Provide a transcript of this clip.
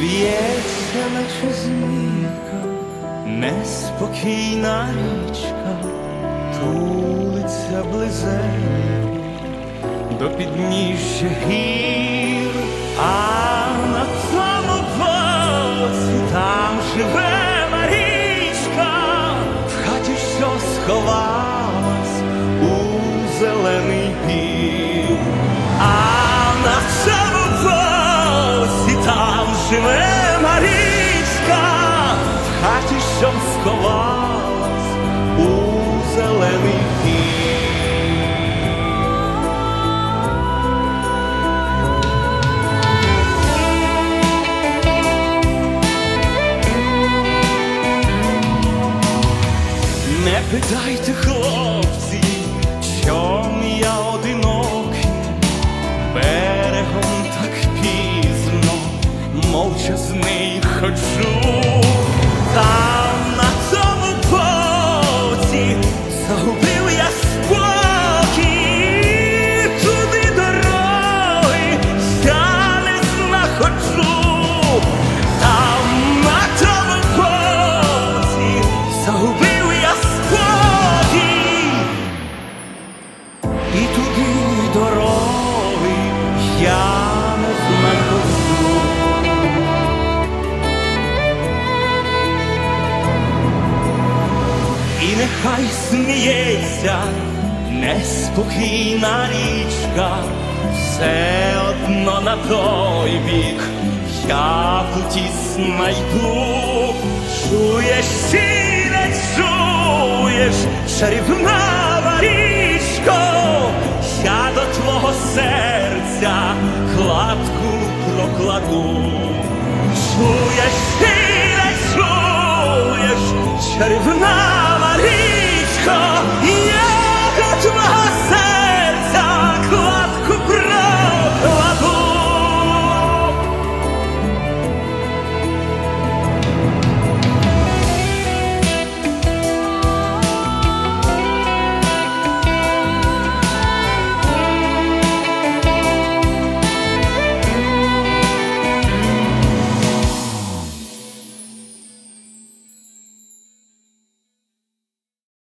Б'ється, наче змійка, неспокійна річка, тулиться близенько до підніжжя гір, а на тому боці там живе Марічка, в хаті що сховалась у зелений пір, а на цьому боці там живе Марічка, в хаті що сховалась у зелений пір. Не питайте, хлопці, чом я одинокий, берегом так пізно, мовчазний ходжу. Там на тому боці загубив я спокій, туди дороги я не знаходжу. Там на тому боці загубив я спокій, і туди дороги я не знаходжу. І нехай сміється неспокійна річка, все одно на той бік я потісно йду. Чуєш, чи не чуєш, чарівна Марічко, я до твого серця кладку прокладу. Чуєш, чи не чуєш, чарівна